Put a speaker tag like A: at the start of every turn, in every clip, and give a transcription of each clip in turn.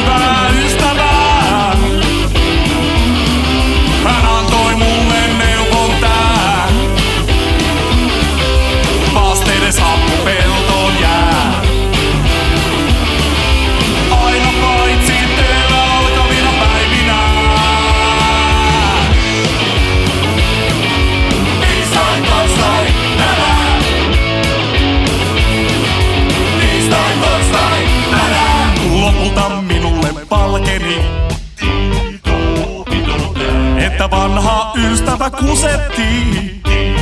A: hyvää ystävää. Hän antoi mulle neuvon tää. Vasteiden sammu peltoon jää. Aina paitsi teillä alkavina päivinä. Tiistai, torstai, tänään. Tiistai, torstai, tänään. Lopulta minulle valkeni, että vanha ystävä kusetti.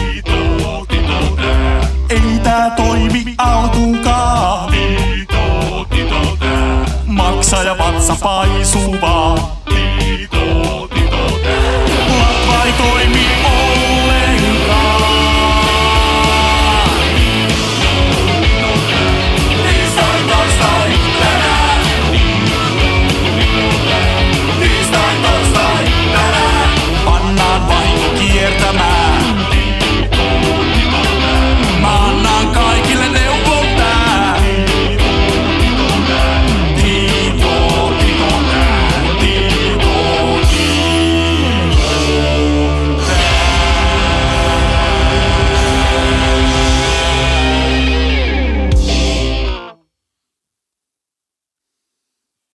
A: Ei tää toimi alkuunkaan. Maksaja vatsa paisuu vaan. Latva ei toimi.